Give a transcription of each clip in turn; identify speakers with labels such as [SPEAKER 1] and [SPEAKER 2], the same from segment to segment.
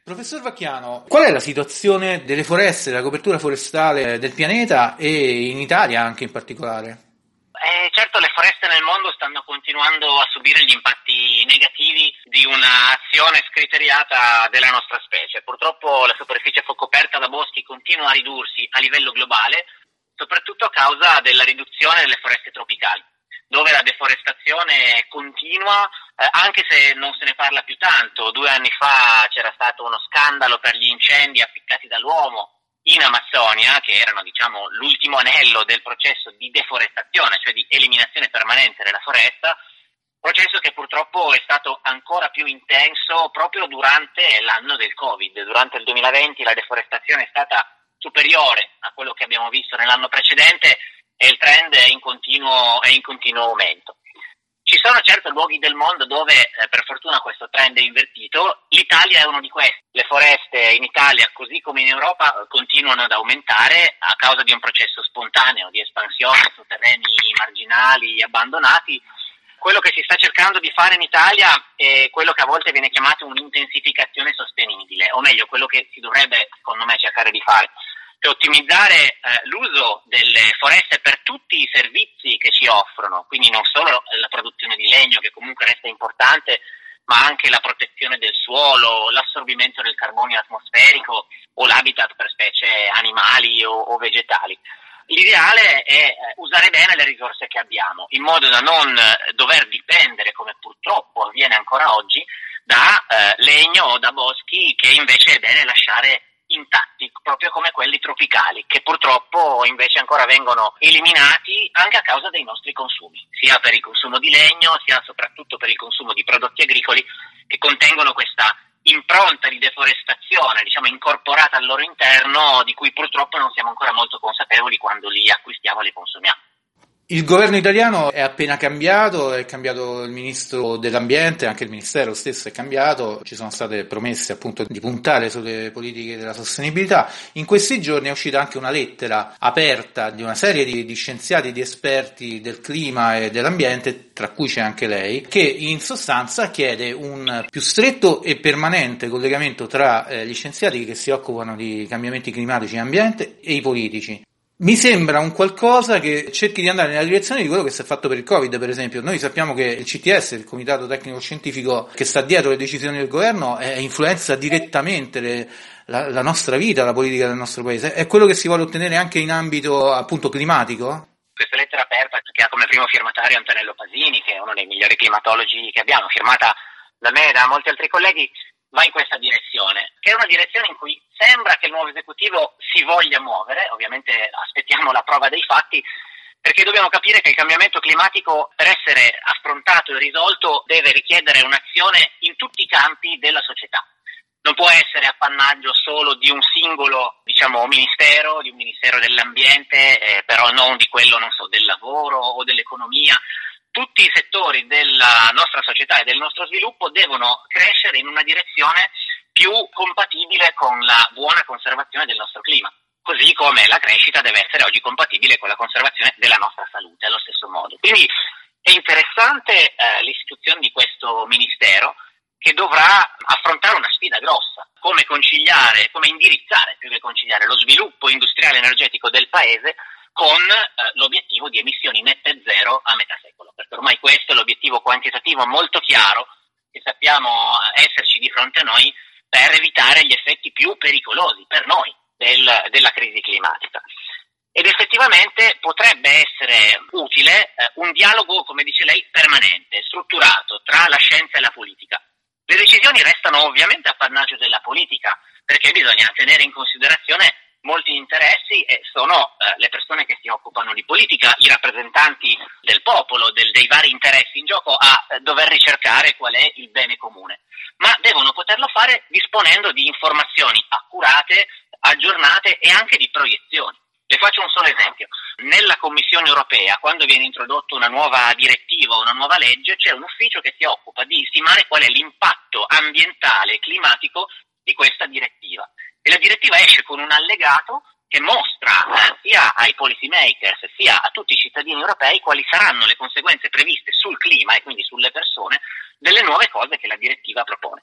[SPEAKER 1] Professor Vacchiano, qual è la situazione delle foreste, della copertura forestale del pianeta e in Italia anche in particolare?
[SPEAKER 2] Certo, le foreste nel mondo stanno continuando a subire gli impatti negativi di un'azione scriteriata della nostra specie. Purtroppo la superficie coperta da boschi continua a ridursi a livello globale, soprattutto a causa della riduzione delle foreste tropicali, dove la deforestazione continua, anche se non se ne parla più tanto. 2 anni fa c'era stato uno scandalo per gli incendi appiccati dall'uomo in Amazzonia, che erano, l'ultimo anello del processo di deforestazione, cioè di eliminazione permanente della foresta, processo che purtroppo è stato ancora più intenso proprio durante l'anno del Covid. Durante il 2020 la deforestazione è stata superiore a quello che abbiamo visto nell'anno precedente e il trend è in continuo aumento. Ci sono certo luoghi del mondo dove per fortuna questo trend è invertito. L'Italia è uno di questi. Le foreste in Italia, così come in Europa, continuano ad aumentare a causa di un processo spontaneo di espansione su terreni marginali, abbandonati. Quello che si sta cercando di fare in Italia è quello che a volte viene chiamato un'intensificazione sostenibile, o meglio, quello che si dovrebbe, secondo me, cercare di fare. Per ottimizzare l'uso delle foreste per tutti i servizi che ci offrono, quindi non solo la produzione di legno, che comunque resta importante, ma anche la protezione del suolo, l'assorbimento del carbonio atmosferico o l'habitat per specie animali o vegetali. L'ideale è usare bene le risorse che abbiamo, in modo da non dover dipendere, come purtroppo avviene ancora oggi, da legno o da boschi che invece è bene lasciare intatti, proprio come quelli tropicali, che purtroppo invece ancora vengono eliminati anche a causa dei nostri consumi, sia per il consumo di legno, sia soprattutto per il consumo di prodotti agricoli che contengono questa impronta di deforestazione, incorporata al loro interno, di cui purtroppo non siamo ancora molto consapevoli quando li acquistiamo e li consumiamo.
[SPEAKER 1] Il governo italiano è appena cambiato, è cambiato il ministro dell'ambiente, anche il ministero stesso è cambiato, ci sono state promesse appunto di puntare sulle politiche della sostenibilità. In questi giorni è uscita anche una lettera aperta di una serie di scienziati, di esperti del clima e dell'ambiente, tra cui c'è anche lei, che in sostanza chiede un più stretto e permanente collegamento tra gli scienziati che si occupano di cambiamenti climatici e ambiente e i politici. Mi sembra un qualcosa che cerchi di andare nella direzione di quello che si è fatto per il Covid, per esempio. Noi sappiamo che il CTS, il Comitato Tecnico Scientifico che sta dietro le decisioni del governo, influenza direttamente la nostra vita, la politica del nostro paese. È quello che si vuole ottenere anche in ambito appunto climatico?
[SPEAKER 2] Questa lettera aperta, che ha come primo firmatario Antonello Pasini, che è uno dei migliori climatologi che abbiamo, firmata da me e da molti altri colleghi, va in questa direzione, che è una direzione in cui sembra che il nuovo esecutivo si voglia muovere. Ovviamente aspettiamo la prova dei fatti, perché dobbiamo capire che il cambiamento climatico, per essere affrontato e risolto, deve richiedere un'azione in tutti i campi della società. Non può essere appannaggio solo di un singolo, ministero, di un ministero dell'ambiente, però non di quello, del lavoro o dell'economia. Tutti i settori della nostra società e del nostro sviluppo devono crescere in una direzione più compatibile con la buona conservazione del nostro clima, così come la crescita deve essere oggi compatibile con la conservazione della nostra salute allo stesso modo. Quindi è interessante l'istituzione di questo ministero, che dovrà affrontare una sfida grossa: come indirizzare, più che conciliare, lo sviluppo industriale e energetico del paese con l'obiettivo di emissioni nette zero a metà secolo, perché ormai questo è l'obiettivo quantitativo molto chiaro che sappiamo esserci di fronte a noi per evitare gli effetti più pericolosi per noi della crisi climatica. Ed effettivamente potrebbe essere utile un dialogo, come dice lei, permanente, strutturato tra la scienza e la politica. Le decisioni restano ovviamente appannaggio della politica, perché bisogna tenere in considerazione molti interessi, e sono le persone che si occupano di politica, i rappresentanti del popolo, dei vari interessi in gioco, a dover ricercare qual è il bene comune. Ma devono poterlo fare disponendo di informazioni accurate, aggiornate e anche di proiezioni. Le faccio un solo esempio. Nella Commissione europea, quando viene introdotta una nuova direttiva o una nuova legge, c'è un ufficio che si occupa di stimare qual è l'impatto ambientale e climatico di questa direttiva. E la direttiva esce con un allegato che mostra sia ai policy makers sia a tutti i cittadini europei quali saranno le conseguenze previste sul clima e quindi sulle persone delle nuove cose che la direttiva propone.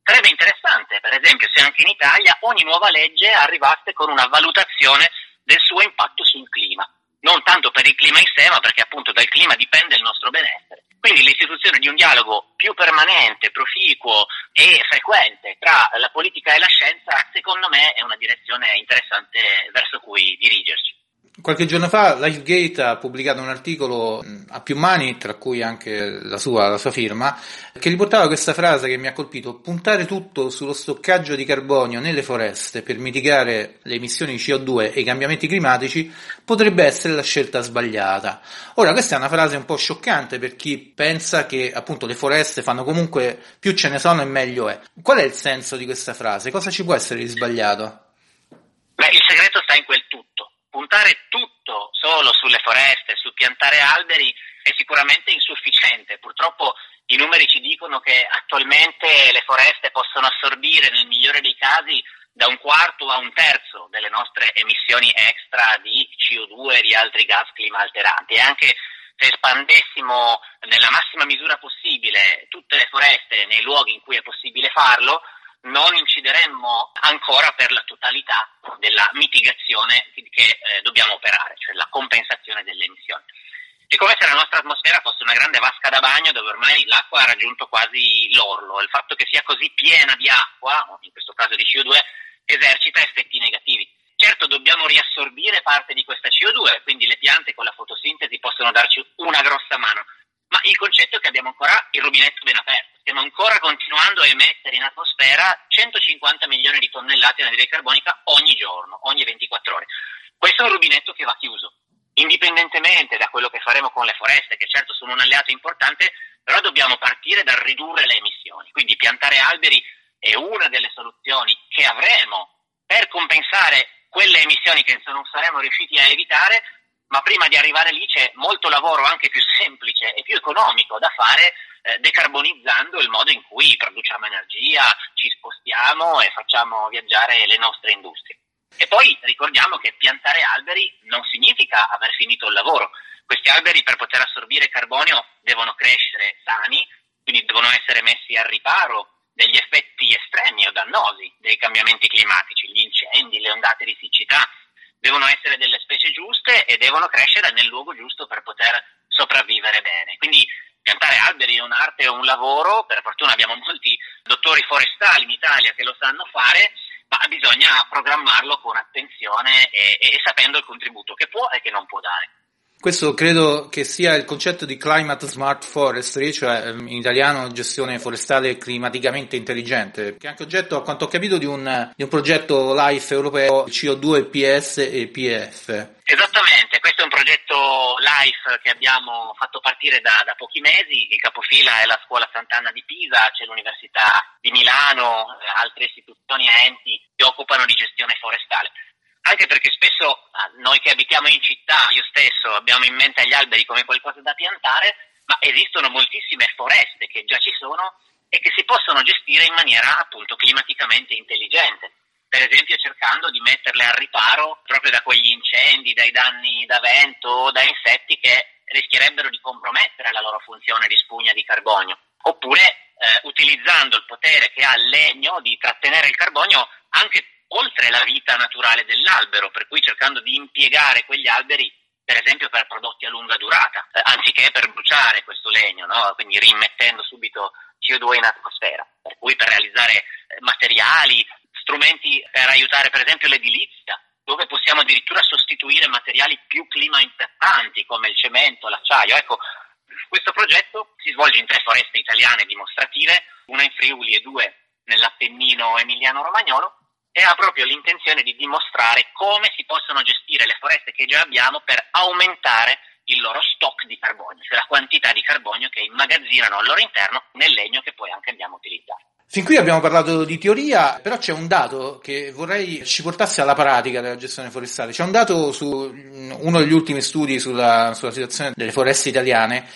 [SPEAKER 2] Sarebbe interessante, per esempio, se anche in Italia ogni nuova legge arrivasse con una valutazione del suo impatto sul clima. Non tanto per il clima in sé, ma perché appunto dal clima dipende il nostro benessere. Quindi l'istituzione di un dialogo più permanente, proficuo e frequente tra la politica e la scienza, secondo me è una direzione interessante verso cui dirigerci.
[SPEAKER 1] Qualche giorno fa LifeGate ha pubblicato un articolo a più mani, tra cui anche la sua firma, che riportava questa frase che mi ha colpito: puntare tutto sullo stoccaggio di carbonio nelle foreste per mitigare le emissioni di CO2 e i cambiamenti climatici potrebbe essere la scelta sbagliata. Ora, questa è una frase un po' scioccante per chi pensa che appunto le foreste fanno comunque, più ce ne sono e meglio è. Qual è il senso di questa frase? Cosa ci può essere di sbagliato?
[SPEAKER 2] Beh, il segreto sta in quel tutto. Puntare tutto solo sulle foreste, su piantare alberi è sicuramente insufficiente. Purtroppo i numeri ci dicono che attualmente le foreste possono assorbire nel migliore dei casi da 1/4 a 1/3 delle nostre emissioni extra di CO2 e di altri gas climalteranti. E anche se espandessimo nella massima misura possibile tutte le foreste nei luoghi in cui è possibile farlo, non incideremmo ancora per la totalità della mitigazione che dobbiamo operare, cioè la compensazione delle emissioni. È come se la nostra atmosfera fosse una grande vasca da bagno dove ormai l'acqua ha raggiunto quasi l'orlo. Il fatto che sia così piena di acqua, in questo caso di CO2, esercita effetti negativi. Certo, dobbiamo riassorbire parte di questa CO2, quindi le piante con la fotosintesi possono darci una grossa mano, ma il concetto è che abbiamo ancora il rubinetto ben aperto. Stiamo ancora continuando a emettere in atmosfera 150 milioni di tonnellate di anidride carbonica ogni giorno, ogni 24 ore. Questo è un rubinetto che va chiuso. Indipendentemente da quello che faremo con le foreste, che certo sono un alleato importante, però dobbiamo partire dal ridurre le emissioni. Quindi piantare alberi è una delle soluzioni che avremo per compensare quelle emissioni che non saremo riusciti a evitare, ma prima di arrivare lì c'è molto lavoro anche più semplice e più economico da fare, decarbonizzando il modo in cui produciamo energia, ci spostiamo e facciamo viaggiare le nostre industrie. E poi ricordiamo che piantare alberi non significa aver finito il lavoro. Questi alberi, per poter assorbire carbonio, devono crescere sani, quindi devono essere messi al riparo degli effetti estremi o dannosi dei cambiamenti climatici, gli incendi, le ondate di siccità. Devono essere delle specie giuste e devono crescere nel luogo giusto per poter sopravvivere bene. Quindi piantare alberi è un'arte e un lavoro. Per fortuna abbiamo molti dottori forestali in Italia che lo sanno fare, ma bisogna programmarlo con attenzione e sapendo il contributo che può e che non può dare.
[SPEAKER 1] Questo credo che sia il concetto di climate smart forestry, cioè in italiano gestione forestale climaticamente intelligente, che è anche oggetto, a quanto ho capito, di un progetto LIFE europeo, CO2, PS e PF.
[SPEAKER 2] Esattamente, questo è un progetto LIFE che abbiamo fatto partire da pochi mesi. Il capofila è la Scuola Sant'Anna di Pisa, c'è l'Università di Milano, altre istituzioni e enti che occupano di gestione forestale. Anche perché spesso noi che abitiamo in città, io stesso, abbiamo in mente gli alberi come qualcosa da piantare, ma esistono moltissime foreste che già ci sono e che si possono gestire in maniera appunto climaticamente intelligente. Per esempio cercando di metterle al riparo proprio da quegli incendi, dai danni da vento o da insetti che rischierebbero di compromettere la loro funzione di spugna di carbonio. Oppure utilizzando il potere che ha il legno di trattenere il carbonio anche oltre la vita naturale dell'albero, per cui cercando di impiegare quegli alberi per esempio per prodotti a lunga durata, anziché per bruciare questo legno, no? Quindi rimettendo subito CO2 in atmosfera, per cui per realizzare materiali, strumenti per aiutare per esempio l'edilizia, dove possiamo addirittura sostituire materiali più clima impattanti come il cemento, l'acciaio. Ecco, questo progetto si svolge in 3 foreste italiane dimostrative, una in Friuli e 2 nell'Appennino emiliano-romagnolo, e ha proprio l'intenzione di dimostrare come si possono gestire le foreste che già abbiamo per aumentare il loro stock di carbonio, cioè la quantità di carbonio che immagazzinano al loro interno nel legno che poi anche andiamo a utilizzare.
[SPEAKER 1] Fin qui abbiamo parlato di teoria, però c'è un dato che vorrei ci portasse alla pratica della gestione forestale. C'è un dato su uno degli ultimi studi sulla situazione delle foreste italiane,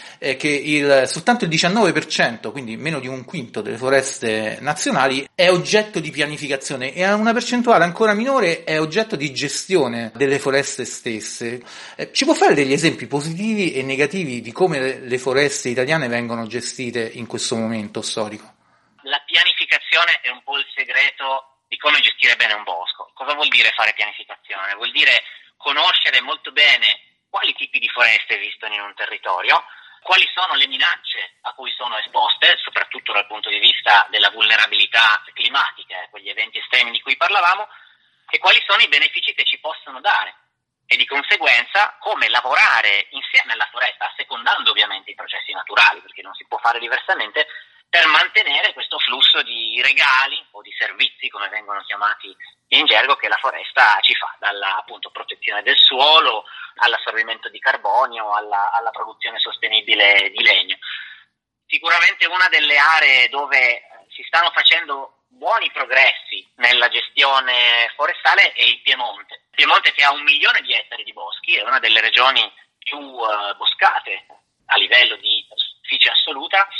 [SPEAKER 1] che soltanto il 19%, quindi meno di un quinto delle foreste nazionali, è oggetto di pianificazione e una percentuale ancora minore è oggetto di gestione delle foreste stesse. Ci può fare degli esempi positivi e negativi di come le foreste italiane vengono gestite in questo momento storico?
[SPEAKER 2] La pianificazione pianificazione è un po' il segreto di come gestire bene un bosco. Cosa vuol dire fare pianificazione? Vuol dire conoscere molto bene quali tipi di foreste esistono in un territorio, quali sono le minacce a cui sono esposte, soprattutto dal punto di vista della vulnerabilità climatica, quegli eventi estremi di cui parlavamo, e quali sono i benefici che ci possono dare. E di conseguenza come lavorare insieme alla foresta, assecondando ovviamente i processi naturali, perché non si può fare diversamente, per mantenere questo flusso di regali o di servizi, come vengono chiamati in gergo, che la foresta ci fa, dalla appunto protezione del suolo all'assorbimento di carbonio, alla produzione sostenibile di legno. Sicuramente una delle aree dove si stanno facendo buoni progressi nella gestione forestale è il Piemonte. Il Piemonte, che ha 1 milione di ettari di boschi, è una delle regioni più boscate a livello di superficie assoluta,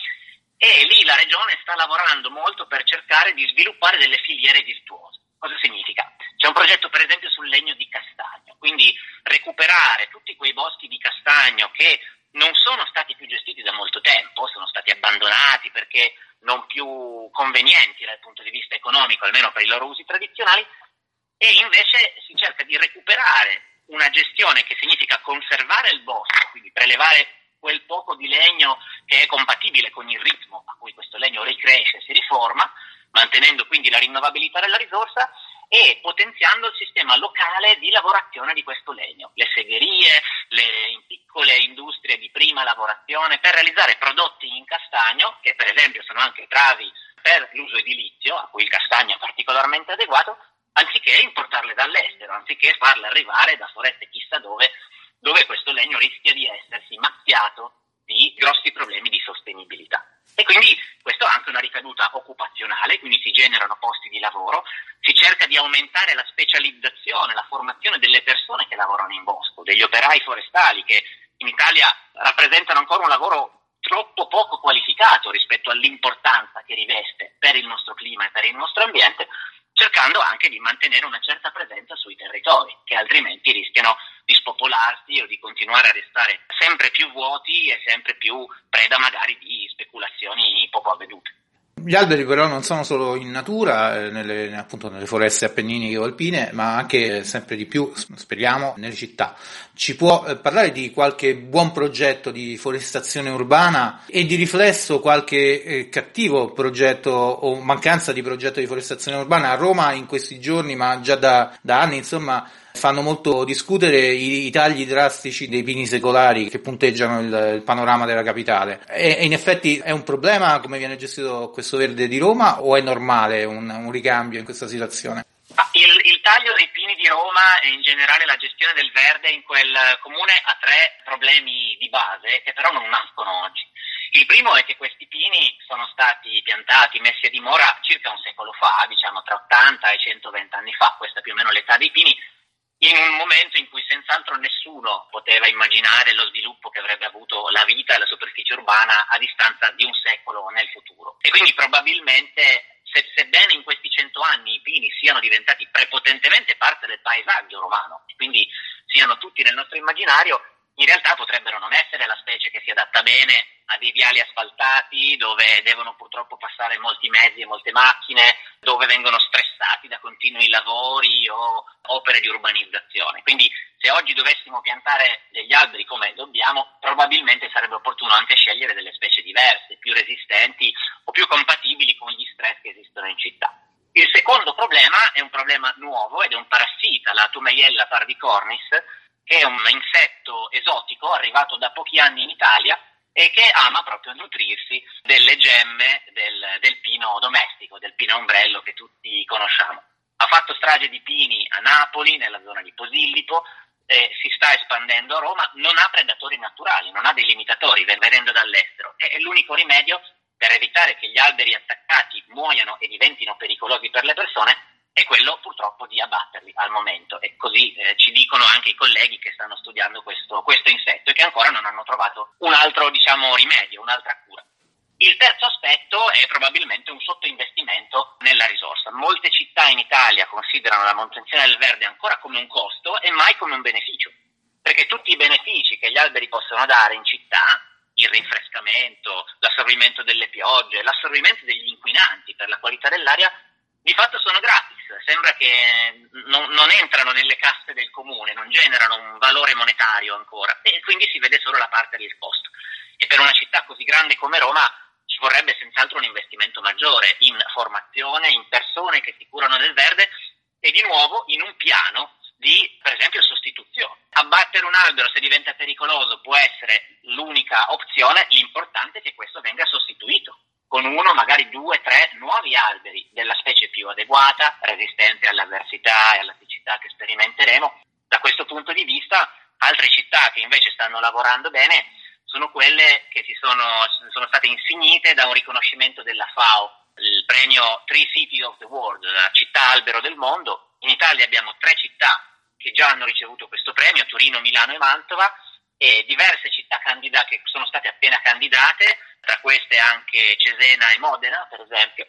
[SPEAKER 2] e lì la regione sta lavorando molto per cercare di sviluppare delle filiere virtuose. Cosa significa? C'è un progetto per esempio sul legno di castagno, quindi recuperare tutti quei boschi di castagno che non sono stati più gestiti da molto tempo, sono stati abbandonati perché non più convenienti dal punto di vista economico, almeno per i loro usi tradizionali, e invece si cerca di recuperare una gestione che significa conservare il bosco, quindi prelevare quel poco di legno che è compatibile con il ritmo a cui questo legno ricresce e si riforma, mantenendo quindi la rinnovabilità della risorsa e potenziando il sistema locale di lavorazione di questo legno, le segherie, le piccole industrie di prima lavorazione per realizzare prodotti in castagno, che per esempio sono anche travi per l'uso edilizio, a cui il castagno è particolarmente adeguato, anziché importarle dall'estero, anziché farle arrivare da foreste chissà dove questo legno rischia di essersi mazziato di grossi problemi di sostenibilità. E quindi questo ha anche una ricaduta occupazionale, quindi si generano posti di lavoro, si cerca di aumentare la specializzazione, la formazione delle persone che lavorano in bosco, degli operai forestali che in Italia rappresentano ancora un lavoro troppo poco qualificato rispetto all'importanza che riveste per il nostro clima e per il nostro ambiente, cercando anche di mantenere una certa presenza sui territori, che altrimenti rischiano di spopolarsi o di continuare a restare sempre più vuoti e sempre più preda magari di speculazioni poco avvedute.
[SPEAKER 1] Gli alberi però non sono solo in natura, appunto nelle foreste appenniniche o alpine, ma anche sempre di più, speriamo, nelle città. Ci può parlare di qualche buon progetto di forestazione urbana e di riflesso qualche cattivo progetto o mancanza di progetto di forestazione urbana? A Roma in questi giorni, ma già da anni, insomma, fanno molto discutere i tagli drastici dei pini secolari che punteggiano il panorama della capitale. E in effetti è un problema come viene gestito questo verde di Roma, o è normale un ricambio in questa situazione?
[SPEAKER 2] Il taglio dei pini di Roma e in generale la gestione del verde in quel comune ha 3 problemi di base che però non nascono oggi. Il primo è che questi pini sono stati piantati, messi a dimora circa un secolo fa, diciamo tra 80 e 120 anni fa, questa è più o meno l'età dei pini, in un momento in cui senz'altro nessuno poteva immaginare lo sviluppo che avrebbe avuto la vita e la superficie urbana a distanza di un secolo nel futuro. E quindi probabilmente, sebbene in questi 100 anni i pini siano diventati prepotentemente parte del paesaggio romano, e quindi siano tutti nel nostro immaginario, in realtà potrebbero non essere la specie che si adatta bene a dei viali asfaltati dove devono purtroppo passare molti mezzi e molte macchine, dove vengono stressati da continui lavori o opere di urbanizzazione. Quindi se oggi dovessimo piantare degli alberi come dobbiamo, probabilmente sarebbe opportuno anche scegliere delle specie diverse, più resistenti o più compatibili con gli stress che esistono in città. Il secondo problema è un problema nuovo ed è un parassita, la Tumeiella pardicornis, che è un insetto esotico arrivato da pochi anni in Italia e che ama proprio nutrirsi delle gemme del pino domestico, del pino ombrello che tutti conosciamo. Ha fatto strage di pini a Napoli, nella zona di Posillipo, si sta espandendo a Roma, non ha predatori naturali, non ha dei limitatori venendo dall'estero. E l'unico rimedio per evitare che gli alberi attaccati muoiano e diventino pericolosi per le persone è quello purtroppo di abbatterli al momento, e così ci dicono anche i colleghi che stanno studiando questo insetto e che ancora non hanno trovato un altro rimedio, un'altra cura. Il terzo aspetto è probabilmente un sottoinvestimento nella risorsa. Molte città in Italia considerano la manutenzione del verde ancora come un costo e mai come un beneficio, perché tutti i benefici che gli alberi possono dare in città il rinfrescamento, l'assorbimento delle piogge, l'assorbimento degli inquinanti per la qualità dell'aria, di fatto sono gratis. Sembra che non entrano nelle casse del comune, non generano un valore monetario ancora, e quindi si vede solo la parte del costo. E per una città così grande come Roma ci vorrebbe senz'altro un investimento maggiore in formazione, in persone che si curano del verde e di nuovo in un piano di, per esempio, sostituzione. Abbattere un albero, se diventa pericoloso, può essere l'unica opzione, l'importante è che questo venga sostituito con uno, magari 2, 3 nuovi alberi della specie più adeguata, resistente all'avversità e alla siccità che sperimenteremo. Da questo punto di vista, altre città che invece stanno lavorando bene sono quelle che sono state insignite da un riconoscimento della FAO, il premio Tree City of the World, la città albero del mondo. In Italia abbiamo 3 città che già hanno ricevuto questo premio, Torino, Milano e Mantova, e diverse città che sono state appena candidate, tra queste anche Cesena e Modena, per esempio.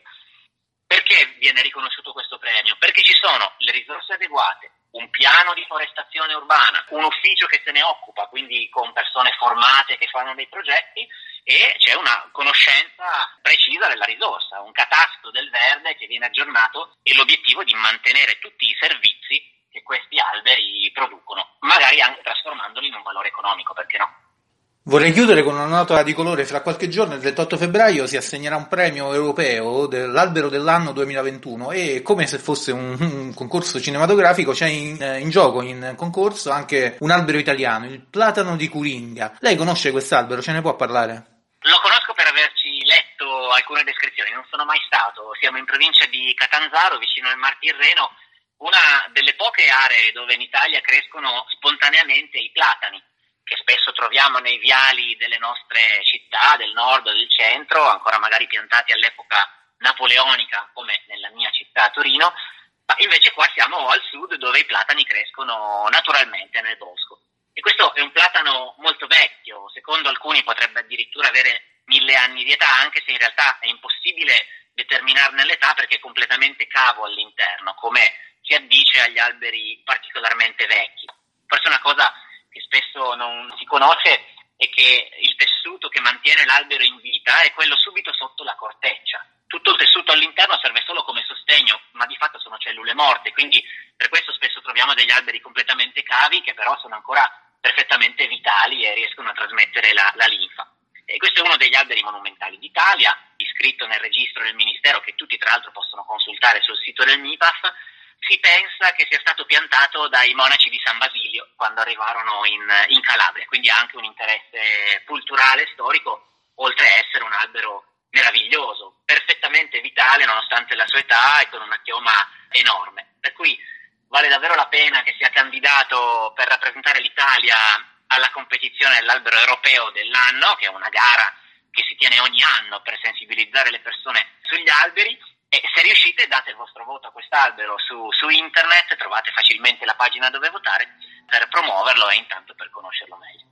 [SPEAKER 2] Perché viene riconosciuto questo premio? Perché ci sono le risorse adeguate, un piano di forestazione urbana, un ufficio che se ne occupa, quindi con persone formate che fanno dei progetti, e c'è una conoscenza precisa della risorsa, un catasto del verde che viene aggiornato, e l'obiettivo di mantenere tutti i servizi che questi alberi producono, magari anche trasformandoli in un valore economico, perché no?
[SPEAKER 1] Vorrei chiudere con una nota di colore. Fra qualche giorno, il 28 febbraio, si assegnerà un premio europeo dell'albero dell'anno 2021 e, come se fosse un concorso cinematografico, c'è in gioco, in concorso, anche un albero italiano, il platano di Curinga. Lei conosce quest'albero? Ce ne può parlare?
[SPEAKER 2] Lo conosco per averci letto alcune descrizioni, non sono mai stato. Siamo in provincia di Catanzaro, vicino al Mar Tirreno, una delle poche aree dove in Italia crescono spontaneamente i platani, che spesso troviamo nei viali delle nostre città, del nord o del centro, ancora magari piantati all'epoca napoleonica, come nella mia città Torino, ma invece qua siamo al sud, dove i platani crescono naturalmente nel bosco. E questo è un platano molto vecchio, secondo alcuni potrebbe addirittura avere 1000 anni di età, anche se in realtà è impossibile determinarne l'età perché è completamente cavo all'interno, come si addice agli alberi particolarmente vecchi. Forse una cosa che spesso non si conosce è che il tessuto che mantiene l'albero in vita è quello subito sotto la corteccia. Tutto il tessuto all'interno serve solo come sostegno, ma di fatto sono cellule morte, quindi per questo spesso troviamo degli alberi completamente cavi che però sono ancora perfettamente vitali e riescono a trasmettere la linfa. E questo è uno degli alberi monumentali d'Italia, iscritto nel registro del Ministero, che tutti tra l'altro possono consultare sul sito del MIPAF. Si pensa che sia stato piantato dai monaci di San Basilio quando arrivarono in Calabria, quindi ha anche un interesse culturale e storico, oltre a essere un albero meraviglioso, perfettamente vitale nonostante la sua età e con una chioma enorme. Per cui vale davvero la pena che sia candidato per rappresentare l'Italia alla competizione dell'albero europeo dell'anno, che è una gara che si tiene ogni anno per sensibilizzare le persone sugli alberi. E se riuscite, date il vostro voto a quest'albero su internet, trovate facilmente la pagina dove votare per promuoverlo e intanto per conoscerlo meglio.